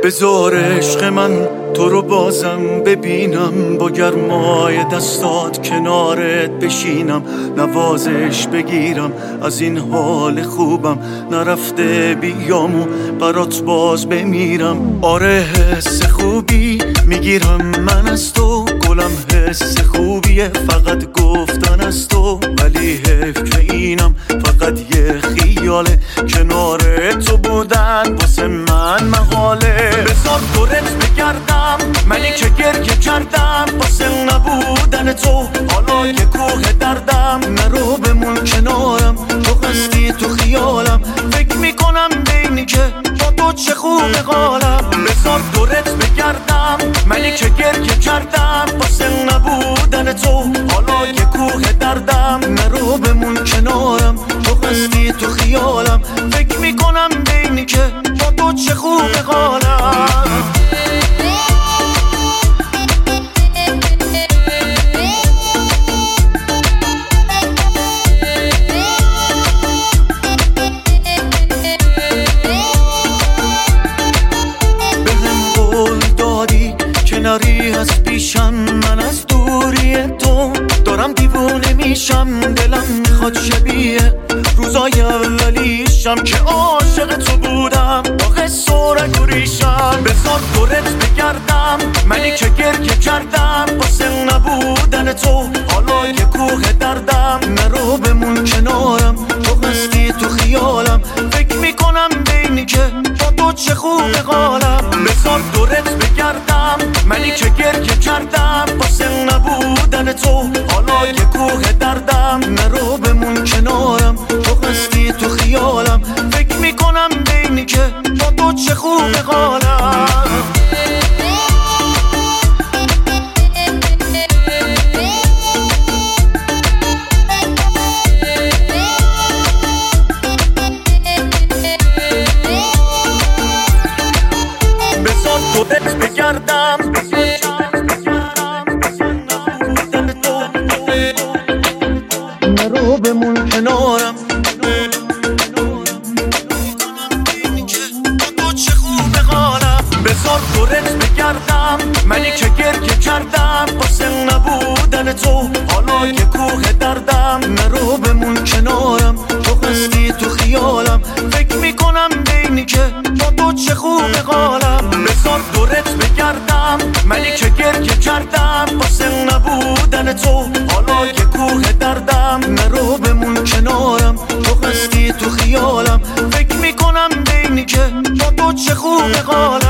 بذار عشق من تو رو بازم ببینم، با گرمای دستات کنارت بشینم، نوازش بگیرم از این حال خوبم، نرفته بیامو برات باز بمیرم. آره حس خوبی میگیرم من از تو، گلم حس خوبیه فقط گفتن از تو، ولی حیف که اینم فقط یه خیاله، کنار تو بودن واسه من مقاله. بذار دورت بگردم منی که گریه کردم واسه نبودن تو، حالا یه کوه دردم، نرو بمون کنارم، تو هستی تو خیالم، فکر میکنم بینی که با تو چه خوبه حالم. بذار دورت بگردم منی که گریه کردم واسه نبودن تو، حالا یه کوه دردم، نرو بمون کنارم، تو هستی تو خیالم، فکر میکنم بینی که با تو چه خوبه حالم. کناری از پیشم، من از دوری تو دارم دیوونه میشم، دلم میخواد شبیه روزای اولیشم که عاشق تو بودم، با قصه و رگ و ریشم. بذار دورت بگردم منی که گریه کردم واسه نبودن تو، حالا یه کوه دردم، نرو بمون کنارم، تو هستی تو خیالم، فکر میکنم بینی که با تو چه خوبه حالم. بذار دورت بگردم منی که گریه کردم واسه نبودن تو، حالا یه کوه دردم، نرو بمون کنارم، تو هستی تو خیالم، فکر میکنم بینی که با تو چه خوبه حالم. بذار دورت بگردم نرو بمون کنارم، بذار دورت بگردم منی که گریه کردم واسه نبودن تو، حالا یه کوه دردم، نرو بمون کنارم، تو هستی تو خیالم، فکر میکنم بینی که با تو چه خوبه حالم. بذار دورت بگردم منی که گریه کردم واسه نبودن تو، حالا یه کوه دردم، نرو بمون کنارم، تو هستی تو خیالم، فکر میکنم بینی که با تو چه خوبه حالم.